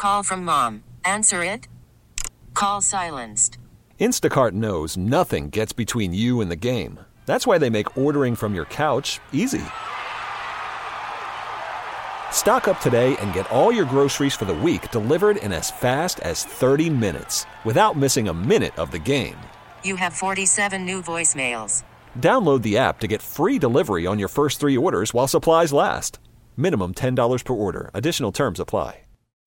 call from mom. Answer it. Call silenced. Instacart knows nothing gets between you and the game. That's why they make ordering from your couch easy. Stock up today and get all your groceries for the week delivered in as fast as 30 minutes without missing a minute of the game. You have 47 new voicemails. Download the app to get free delivery on your first 3 orders while supplies last. Minimum $10 per order. Additional terms apply.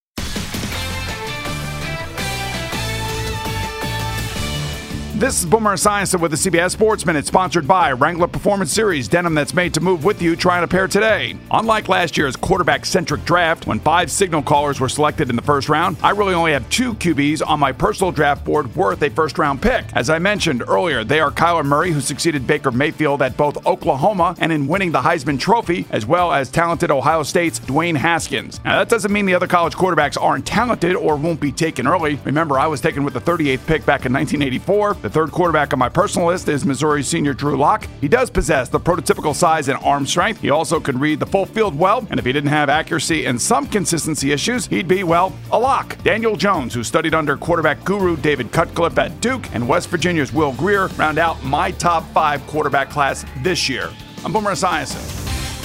This is Boomer Esiason with the CBS Sports Minute, sponsored by Wrangler Performance Series, denim that's made to move with you. Try on a pair today. Unlike last year's quarterback-centric draft, when 5 signal callers were selected in the first round, I really only have 2 QBs on my personal draft board worth a first-round pick. As I mentioned earlier, they are Kyler Murray, who succeeded Baker Mayfield at both Oklahoma and in winning the Heisman Trophy, as well as talented Ohio State's Dwayne Haskins. Now, that doesn't mean the other college quarterbacks aren't talented or won't be taken early. Remember, I was taken with the 38th pick back in 1984. The third quarterback on my personal list is Missouri senior Drew Lock. He does possess the prototypical size and arm strength. He also can read the full field well, and if he didn't have accuracy and some consistency issues, he'd be, well, a lock. Daniel Jones, who studied under quarterback guru David Cutcliffe at Duke, and West Virginia's Will Grier round out my top 5 quarterback class this year. I'm Boomer Esiason.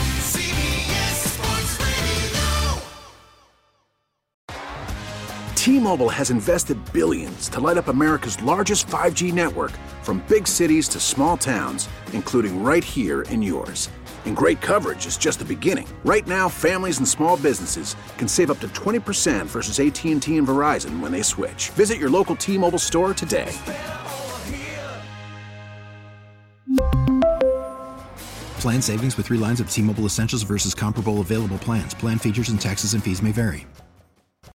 T-Mobile has invested billions to light up America's largest 5G network, from big cities to small towns, including right here in yours. And great coverage is just the beginning. Right now, families and small businesses can save up to 20% versus AT&T and Verizon when they switch. Visit your local T-Mobile store today. Plan savings with 3 lines of T-Mobile Essentials versus comparable available plans. Plan features and taxes and fees may vary.